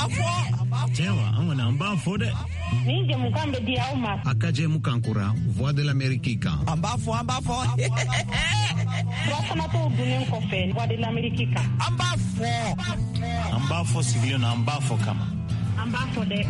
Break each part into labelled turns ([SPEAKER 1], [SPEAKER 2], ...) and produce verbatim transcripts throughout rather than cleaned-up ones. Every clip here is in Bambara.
[SPEAKER 1] ambafo
[SPEAKER 2] Chewa angona ambafo de
[SPEAKER 3] Ninje mukambe dia uma
[SPEAKER 2] akaje mukankura voix de l'Amérique ka
[SPEAKER 1] ambafo ambafo
[SPEAKER 3] Wasa na to dunen ko fe voix de l'Amérique ka
[SPEAKER 1] ambafo
[SPEAKER 2] ambafo siglio na ambafo kama
[SPEAKER 3] ambafo de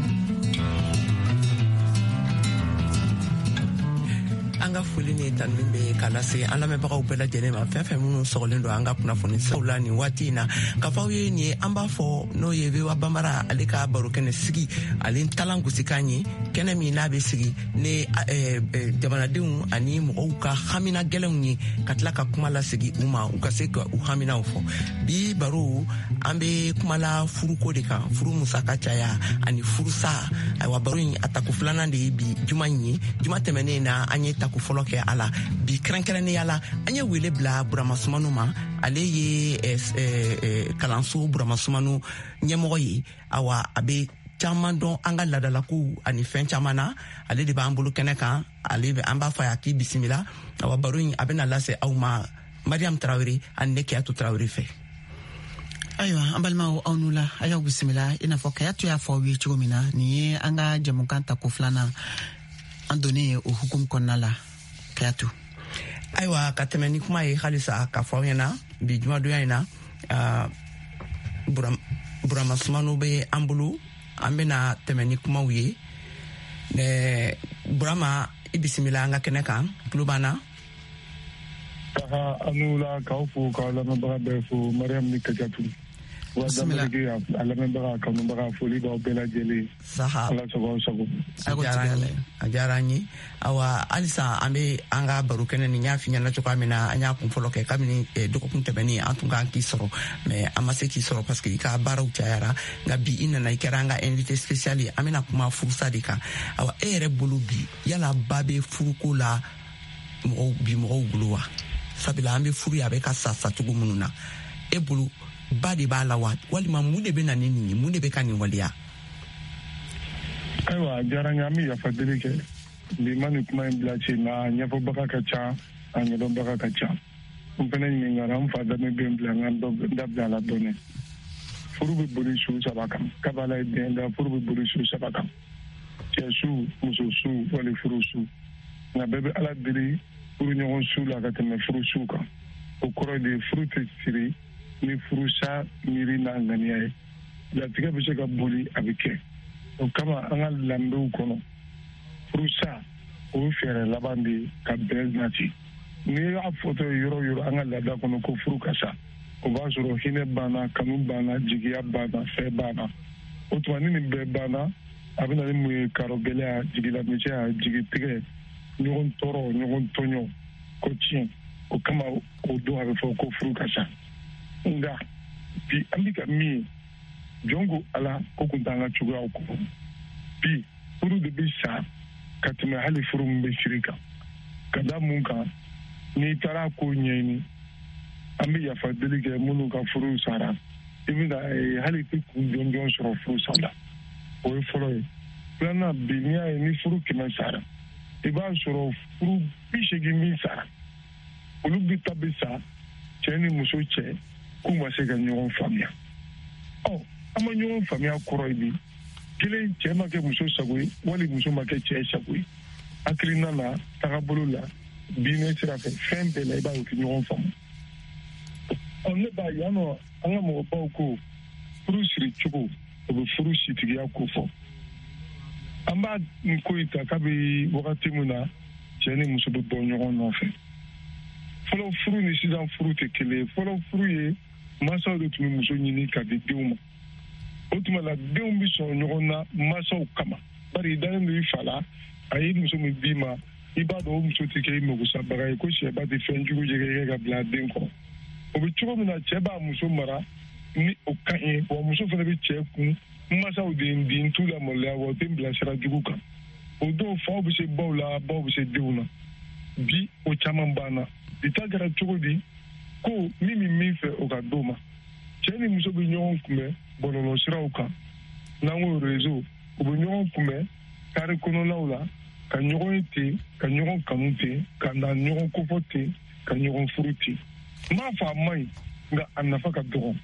[SPEAKER 1] anga fuli ni tanmin be kala se ala me baka upela jene ma fe fe mun sogolendo anga kuna foni sawla ni watina ka fawe ni amba fo no yebe wa bamara alika baruke ne sigi alin talangu sikanye kene mi na be sigi ne jamana dum ani mo ka hamina gelem ni katla ka kuma la sigi uma u ka se ka u hamina fo bi baru ambe kuma la furu ko de kan furu musaka chaya ani furu sa wa baru ataku fulana de bi jumanyi juma temene na anye ku folo ke ala bi krankran ni ala anya wele bla Burama Sumano ma ale ye kalanso Burama Sumano nyemo yi awa abe chama don anga ladala ku ani fen chama na ale de ba ambulu keneka ale be amba fa ya ki bismillah awa baruin abena lase au ma Mariam Traoré ande ke atu Traoré fe
[SPEAKER 4] aywa ambalma o onula aya bismillah ina foka ya tu ya fo wi chumina ni anga jamukanta ku flana andone o hukum konala kayatu
[SPEAKER 1] aywa katemeni kuma ye khalisa ka fawena bi juma do yana uh, buram Burama Sumano be ambulu ambena temeni kuma wiye ne Burama ibismillah nga keneka klubana
[SPEAKER 5] aha anula kaufu ka la mabara befu Mariam ni kajatu
[SPEAKER 4] bismillah
[SPEAKER 5] ala membara ka membara foli do bela jeli
[SPEAKER 1] saha
[SPEAKER 5] ala sogo sogo
[SPEAKER 1] ajarani ajarani awa alisa ambe anga barukene ni nyafi nyana choka mina anya kumfolo ke kamini e doko kunte beni antunga kisoro me amase kisoro parce que ka bara uchayara ngabi ina na ikeranga invité spéciali amina kuma fursa dika awa ere bulubi yala babe furuko la mo bi mo buluwa sabila ambe furu ya be ka sasa tugu mununa e bulu badi bala wat wali ma mude be na nini mude be kan waliya
[SPEAKER 5] aywa jaranya mi ya fadeli ke bi mani kuma mbla ci na nyafo baka kacha anya do baka kacha umpene ni ngaram fada me be mbla ngando ndabda la done furu be buri shu sabaka kabala de nda furu be buri shu sabaka chesu muso su wali furu su na bebe ala diri furu nyon su la ka teme furu su ka o koro de furu te siri ni furusa miri na ngania ya tiga bise ka boli abike o kama anga lambe ukono furusa o fere labandi ka beznati ni a foto yoro yoro anga lada kono ko furukasa o ba soro hine bana kanu bana jigiya bana fe bana o to ni be bana abina ni mu karogele jigila miche jigi tige nyon toro nyon tonyo ko chin o kama o do ave fo ko furukasa nga bi ambika mi jongo ala ko kuntanga chuga ko bi furu de bisa katuma hali furu mbe shirika kada munka ni tara ko nyeni ambi ya fadeli ke munu ka furu sara ibinda hali ku jonjon soro furu sala o folo plana binia ni furu kima sara iba soro furu bishegi mi sara ulu bitabisa cheni muso che kuma se ka ɲɔgɔn faamuya ɔ an ma ɲɔgɔn faamuya kɔrɔ ye bi kelen cɛ ma kɛ muso sago ye wali muso ma kɛ cɛ sago ye hakilina la tagabolo la diinɛ sira fɛ fɛn bɛɛ la i b'a ye u tɛ ɲɔgɔn faamu ɔ ne b'a ye yan nɔ an ka mɔgɔbaw ko furu siri cogo o bɛ furu sitigiya ko fɔ an b'a nin ko in ta kabi wagati min na cɛ ni muso bɛ bɔ ɲɔgɔn nɔfɛ fɔlɔ furu ni sisan furu tɛ kelen ye fɔlɔ furu ye masaw de tun bɛ muso ɲini ka di denw ma o tuma la denw bɛ sɔn ɲɔgɔn na masaw kama bari i dalen don i fa la a ye muso min d'i ma i b'a dɔn o muso tɛ kɛ i magosabaga ye ko sɛba tɛ fɛn jugu jɛgɛ ka bila den kɔrɔ o bɛ cogo min na cɛ b'a muso mara ni o ka ɲi wa muso fana bɛ cɛ kun masaw de ye n di n t'u la maloya wa o tɛ n bilasira jugu kan o don faw bɛ se baw la baw bɛ se denw na bi o caman banna i ta kɛra cogo di ko min min min fɛ o ka d'o ma cɛ ni muso bɛ ɲɔgɔn kunbɛn bɔlɔlɔ siraw kan n'an ko réseau u bɛ ɲɔgɔn kunbɛn kare kɔnɔnaw la ka ɲɔgɔn ye ten ka ɲɔgɔn kanu ten ka na ɲɔgɔn kofɔ ten ka ɲɔgɔn furu ten n b'a fɔ a man ɲi nka a nafa ka dɔgɔ